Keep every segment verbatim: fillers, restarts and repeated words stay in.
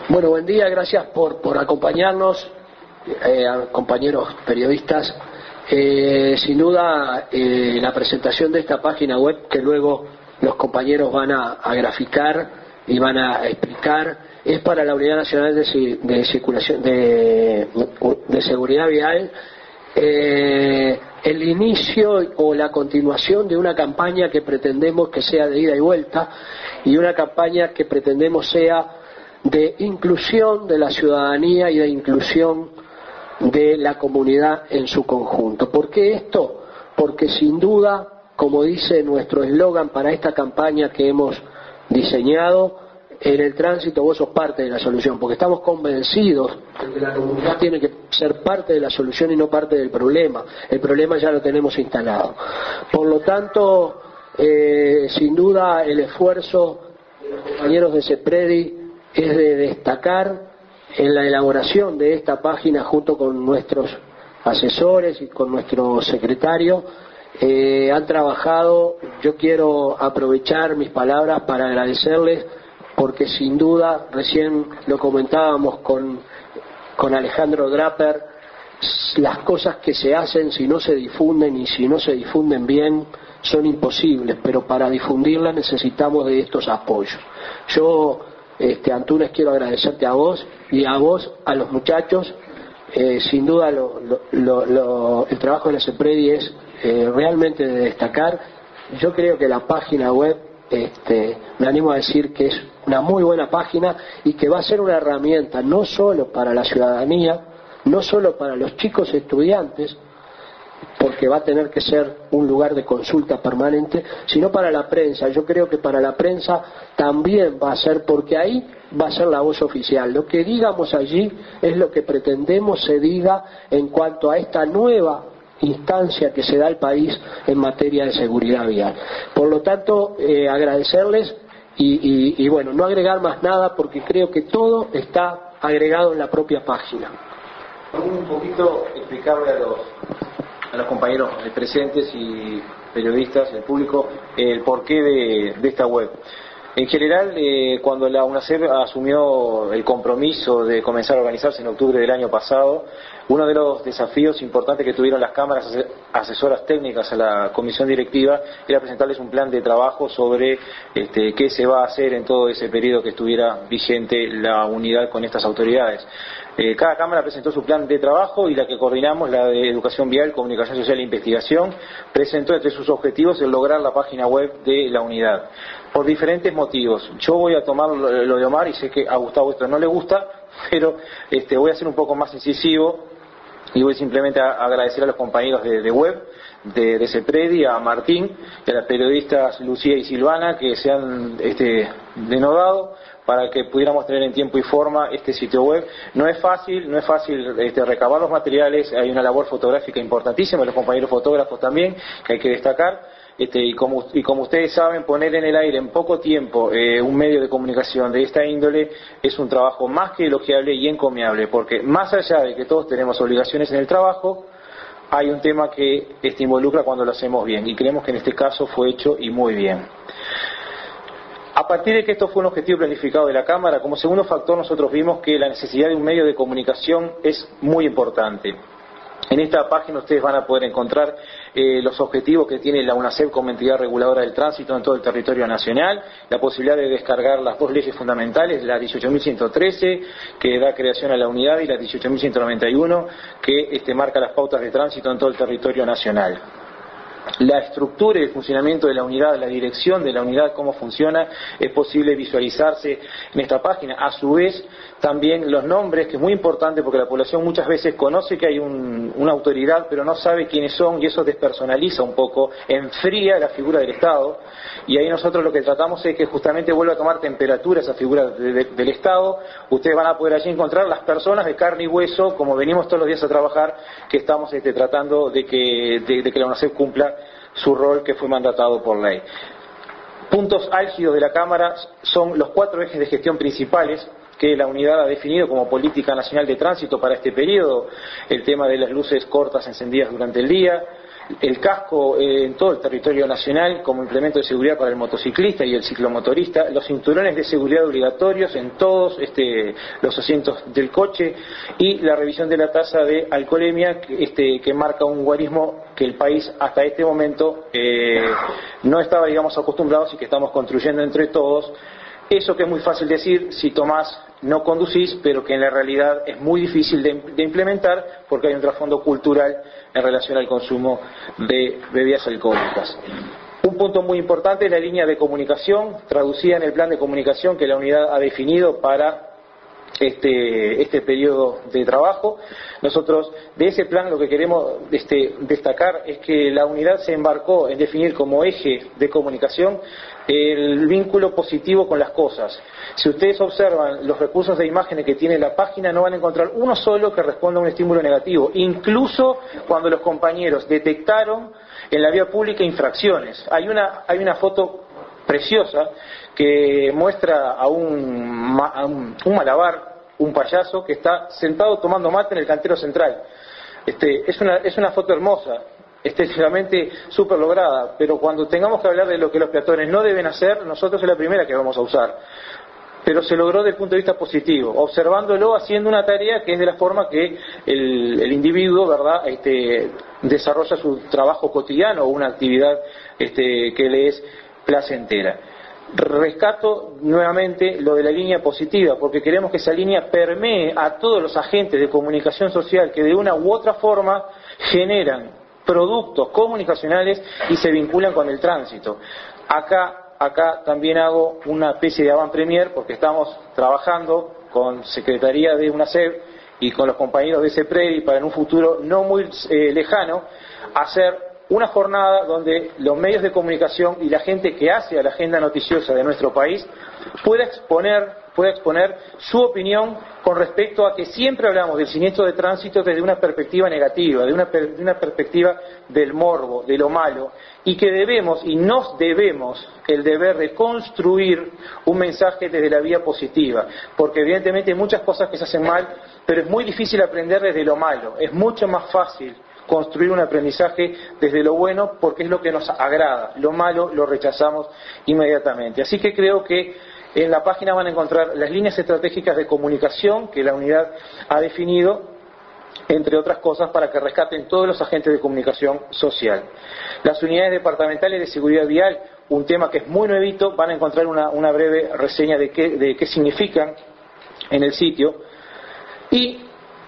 Bueno, buen día, gracias por, por acompañarnos, eh, compañeros periodistas. Eh, sin duda, eh, la presentación de esta página web, que luego los compañeros van a, a graficar y van a explicar, es para la Unidad Nacional de, de Circulación de, de Seguridad Vial, eh, el inicio o la continuación de una campaña que pretendemos que sea de ida y vuelta, y una campaña que pretendemos sea de inclusión de la ciudadanía y de inclusión de la comunidad en su conjunto. ¿Por qué esto? Porque sin duda, como dice nuestro eslogan para esta campaña que hemos diseñado, en el tránsito vos sos parte de la solución, porque estamos convencidos de que la comunidad tiene que ser parte de la solución y no parte del problema. El problema ya lo tenemos instalado. Por lo tanto, eh, sin duda el esfuerzo de los compañeros de CEPREDI es de destacar en la elaboración de esta página junto con nuestros asesores y con nuestro secretario. Eh, han trabajado, yo quiero aprovechar mis palabras para agradecerles, porque sin duda, recién lo comentábamos con, con Alejandro Draper, las cosas que se hacen si no se difunden y si no se difunden bien son imposibles, pero para difundirlas necesitamos de estos apoyos. Yo Este, Antunes, quiero agradecerte a vos y a vos, a los muchachos. Eh, sin duda lo, lo, lo, lo, el trabajo de la CEPREDI es eh, realmente de destacar. Yo creo que la página web, este, me animo a decir que es una muy buena página y que va a ser una herramienta no solo para la ciudadanía, no solo para los chicos estudiantes, porque va a tener que ser un lugar de consulta permanente, sino para la prensa. Yo creo que para la prensa también va a ser, porque ahí va a ser la voz oficial. Lo que digamos allí es lo que pretendemos se diga en cuanto a esta nueva instancia que se da al país en materia de seguridad vial. Por lo tanto, eh, agradecerles y, y, y bueno, no agregar más nada, porque creo que todo está agregado en la propia página. Un poquito explicarle a los a los compañeros presentes y periodistas, el público, el porqué de, de esta web. En general, eh, cuando la UNACEP asumió el compromiso de comenzar a organizarse en octubre del año pasado, uno de los desafíos importantes que tuvieron las cámaras asesoras técnicas a la comisión directiva era presentarles un plan de trabajo sobre este, qué se va a hacer en todo ese periodo que estuviera vigente la unidad con estas autoridades. Eh, cada cámara presentó su plan de trabajo y la que coordinamos, la de Educación Vial, Comunicación Social e Investigación, presentó entre sus objetivos el lograr la página web de la unidad. Por diferentes motivos. Yo voy a tomar lo de Omar y sé que a Gustavo esto no le gusta, pero este, voy a ser un poco más incisivo y voy simplemente a agradecer a los compañeros de, de web, de, de CEPREDI, a Martín y a las periodistas Lucía y Silvana que se han este, denodado para que pudiéramos tener en tiempo y forma este sitio web. No es fácil, no es fácil este, recabar los materiales, hay una labor fotográfica importantísima, los compañeros fotógrafos también, que hay que destacar. Este, y, como, y como ustedes saben, poner en el aire en poco tiempo eh, un medio de comunicación de esta índole es un trabajo más que elogiable y encomiable, porque más allá de que todos tenemos obligaciones en el trabajo, hay un tema que este, involucra cuando lo hacemos bien, y creemos que en este caso fue hecho y muy bien. A partir de que esto fue un objetivo planificado de la Cámara, como segundo factor nosotros vimos que la necesidad de un medio de comunicación es muy importante. En esta página ustedes van a poder encontrar eh, los objetivos que tiene la UNACEP como entidad reguladora del tránsito en todo el territorio nacional, la posibilidad de descargar las dos leyes fundamentales, la dieciocho mil ciento trece, que da creación a la unidad, y la dieciocho mil ciento noventa y uno, que este, marca las pautas de tránsito en todo el territorio nacional. La estructura y el funcionamiento de la unidad, la dirección de la unidad, cómo funciona, es posible visualizarse en esta página. A su vez, también los nombres, que es muy importante porque la población muchas veces conoce que hay un, una autoridad, pero no sabe quiénes son, y eso despersonaliza un poco, enfría la figura del Estado, y ahí nosotros lo que tratamos es que justamente vuelva a tomar temperatura esa figura de, de, del Estado. Ustedes van a poder allí encontrar las personas de carne y hueso, como venimos todos los días a trabajar, que estamos este, tratando de que, de, de que la UNACEP cumpla su rol que fue mandatado por ley. Puntos álgidos de la Cámara son los cuatro ejes de gestión principales que la unidad ha definido como política nacional de tránsito para este periodo: el tema de las luces cortas encendidas durante el día, el casco eh, en todo el territorio nacional como implemento de seguridad para el motociclista y el ciclomotorista, los cinturones de seguridad obligatorios en todos este, los asientos del coche y la revisión de la tasa de alcoholemia que, este, que marca un guarismo que el país hasta este momento eh, no estaba, digamos, acostumbrados y que estamos construyendo entre todos. Eso que es muy fácil decir si tomás no conducís, pero que en la realidad es muy difícil de, de implementar porque hay un trasfondo cultural en relación al consumo de bebidas alcohólicas. Un punto muy importante es la línea de comunicación, traducida en el plan de comunicación que la unidad ha definido para este, este periodo de trabajo. Nosotros de ese plan lo que queremos este, destacar es que la unidad se embarcó en definir como eje de comunicación el vínculo positivo con las cosas. Si ustedes observan los recursos de imágenes que tiene la página, no van a encontrar uno solo que responda a un estímulo negativo, incluso cuando los compañeros detectaron en la vía pública infracciones. Hay una, hay una foto preciosa que muestra a un, a un, un malabar, un payaso que está sentado tomando mate en el cantero central. Este, es una, es una foto hermosa, estéticamente súper lograda, pero cuando tengamos que hablar de lo que los peatones no deben hacer, nosotros es la primera que vamos a usar. Pero se logró desde el punto de vista positivo, observándolo, haciendo una tarea que es de la forma que el, el individuo, ¿verdad?, este, desarrolla su trabajo cotidiano o una actividad este, que le es placentera. Rescato nuevamente lo de la línea positiva, porque queremos que esa línea permee a todos los agentes de comunicación social que de una u otra forma generan productos comunicacionales y se vinculan con el tránsito. Acá Acá también hago una especie de avant-premier porque estamos trabajando con Secretaría de UNACEF y con los compañeros de CEPREDI para en un futuro no muy eh, lejano hacer una jornada donde los medios de comunicación y la gente que hace a la agenda noticiosa de nuestro país pueda exponer pueda exponer su opinión con respecto a que siempre hablamos del siniestro de tránsito desde una perspectiva negativa, de una, de una perspectiva del morbo, de lo malo, y que debemos y nos debemos el deber de construir un mensaje desde la vía positiva, porque evidentemente hay muchas cosas que se hacen mal, pero es muy difícil aprender desde lo malo, es mucho más fácil construir un aprendizaje desde lo bueno porque es lo que nos agrada, lo malo lo rechazamos inmediatamente. Así que creo que en la página van a encontrar las líneas estratégicas de comunicación que la unidad ha definido, entre otras cosas, para que rescaten todos los agentes de comunicación social. Las unidades departamentales de seguridad vial, un tema que es muy nuevito, van a encontrar una, una breve reseña de qué, de qué significan en el sitio. Y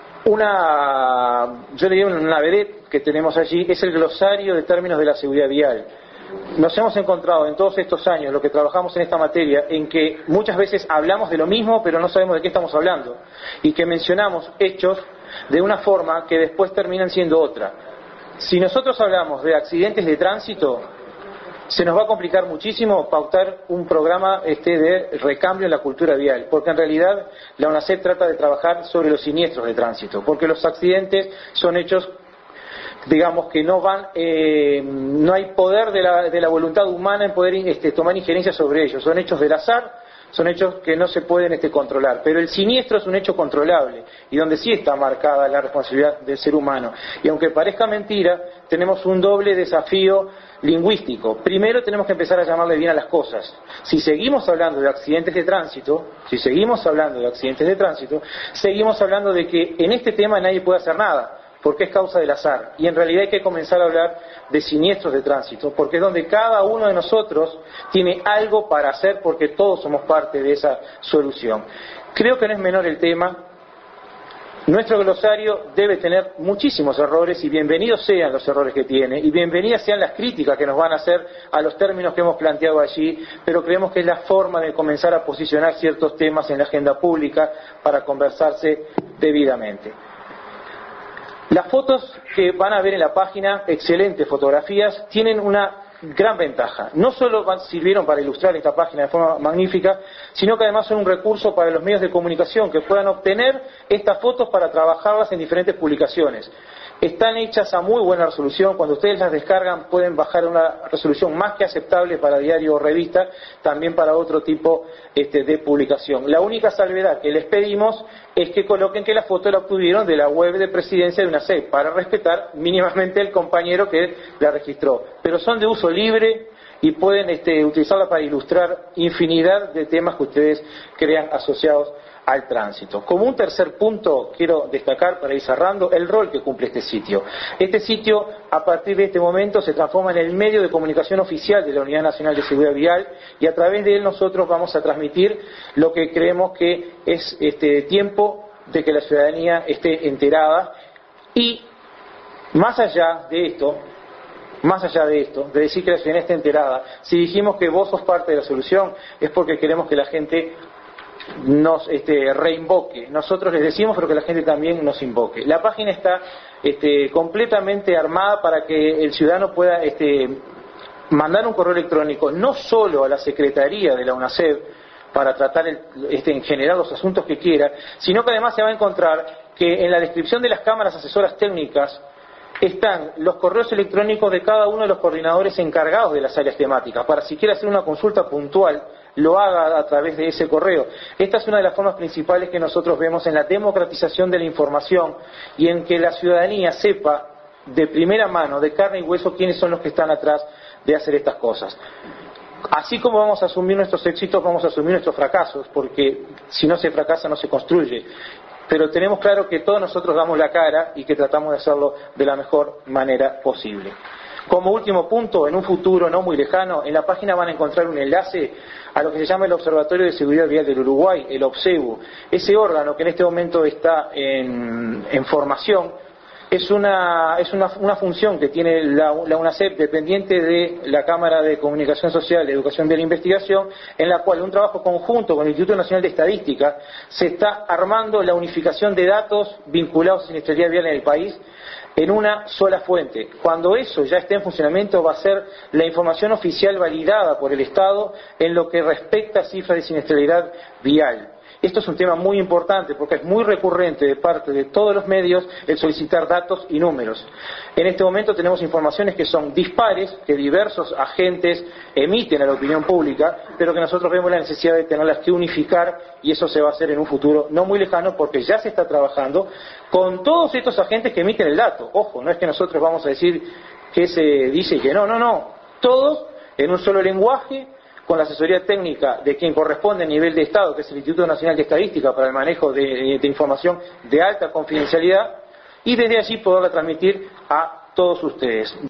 una, yo le digo una vedette que tenemos allí, es el glosario de términos de la seguridad vial. Nos hemos encontrado en todos estos años, lo que trabajamos en esta materia, en que muchas veces hablamos de lo mismo, pero no sabemos de qué estamos hablando, y que mencionamos hechos de una forma que después terminan siendo otra. Si nosotros hablamos de accidentes de tránsito, se nos va a complicar muchísimo pautar un programa este de recambio en la cultura vial, porque en realidad la UNACEF trata de trabajar sobre los siniestros de tránsito, porque los accidentes son hechos, digamos, que no van, eh, no hay poder de la, de la voluntad humana en poder este, tomar injerencia sobre ellos, son hechos del azar, son hechos que no se pueden este, controlar, pero el siniestro es un hecho controlable y donde sí está marcada la responsabilidad del ser humano. Y aunque parezca mentira, tenemos un doble desafío lingüístico. Primero tenemos que empezar a llamarle bien a las cosas. Si seguimos hablando de accidentes de tránsito, si seguimos hablando de accidentes de tránsito, seguimos hablando de que en este tema nadie puede hacer nada, porque es causa del azar, y en realidad hay que comenzar a hablar de siniestros de tránsito, porque es donde cada uno de nosotros tiene algo para hacer, porque todos somos parte de esa solución. Creo que no es menor el tema. Nuestro glosario debe tener muchísimos errores, y bienvenidos sean los errores que tiene, y bienvenidas sean las críticas que nos van a hacer a los términos que hemos planteado allí, pero creemos que es la forma de comenzar a posicionar ciertos temas en la agenda pública para conversarse debidamente. Las fotos que van a ver en la página, excelentes fotografías, tienen una gran ventaja. No solo sirvieron para ilustrar esta página de forma magnífica, sino que además son un recurso para los medios de comunicación que puedan obtener estas fotos para trabajarlas en diferentes publicaciones. Están hechas a muy buena resolución. Cuando ustedes las descargan pueden bajar a una resolución más que aceptable para diario o revista, también para otro tipo este, de publicación. La única salvedad que les pedimos es que coloquen que la foto la obtuvieron de la web de presidencia de UNACEP, para respetar mínimamente el compañero que la registró. Pero son de uso libre y pueden este, utilizarla para ilustrar infinidad de temas que ustedes crean asociados al tránsito. Como un tercer punto, quiero destacar, para ir cerrando, el rol que cumple este sitio. Este sitio, a partir de este momento, se transforma en el medio de comunicación oficial de la Unidad Nacional de Seguridad Vial, y a través de él nosotros vamos a transmitir lo que creemos que es este tiempo de que la ciudadanía esté enterada. Y más allá de esto, Más allá de esto, de decir que la ciudadanía esté enterada, si dijimos que vos sos parte de la solución, es porque queremos que la gente nos este, reinvoque. Nosotros les decimos, pero que la gente también nos invoque. La página está este, completamente armada para que el ciudadano pueda este, mandar un correo electrónico, no solo a la Secretaría de la UNACEP, para tratar el, este, en general los asuntos que quiera, sino que además se va a encontrar que en la descripción de las cámaras asesoras técnicas están los correos electrónicos de cada uno de los coordinadores encargados de las áreas temáticas, para si quiere hacer una consulta puntual, lo haga a través de ese correo. Esta es una de las formas principales que nosotros vemos en la democratización de la información y en que la ciudadanía sepa de primera mano, de carne y hueso, quiénes son los que están atrás de hacer estas cosas. Así como vamos a asumir nuestros éxitos, vamos a asumir nuestros fracasos, porque si no se fracasa no se construye. Pero tenemos claro que todos nosotros damos la cara y que tratamos de hacerlo de la mejor manera posible. Como último punto, en un futuro no muy lejano, en la página van a encontrar un enlace a lo que se llama el Observatorio de Seguridad Vial del Uruguay, el OBSEVU. Ese órgano que en este momento está en, en formación, es una, es una, una función que tiene la, la UNACEP, dependiente de la Cámara de Comunicación Social, de Educación Vial e Investigación, en la cual, en un trabajo conjunto con el Instituto Nacional de Estadística, se está armando la unificación de datos vinculados a siniestralidad vial en el país en una sola fuente. Cuando eso ya esté en funcionamiento, va a ser la información oficial validada por el Estado en lo que respecta a cifras de siniestralidad vial. Esto es un tema muy importante porque es muy recurrente de parte de todos los medios el solicitar datos y números. En este momento tenemos informaciones que son dispares, que diversos agentes emiten a la opinión pública, pero que nosotros vemos la necesidad de tenerlas que unificar, y eso se va a hacer en un futuro no muy lejano porque ya se está trabajando con todos estos agentes que emiten el dato. Ojo, no es que nosotros vamos a decir que se dice y que no, no, no. Todos en un solo lenguaje, con la asesoría técnica de quien corresponde a nivel de Estado, que es el Instituto Nacional de Estadística, para el manejo de, de información de alta confidencialidad, y desde allí poderla transmitir a todos ustedes.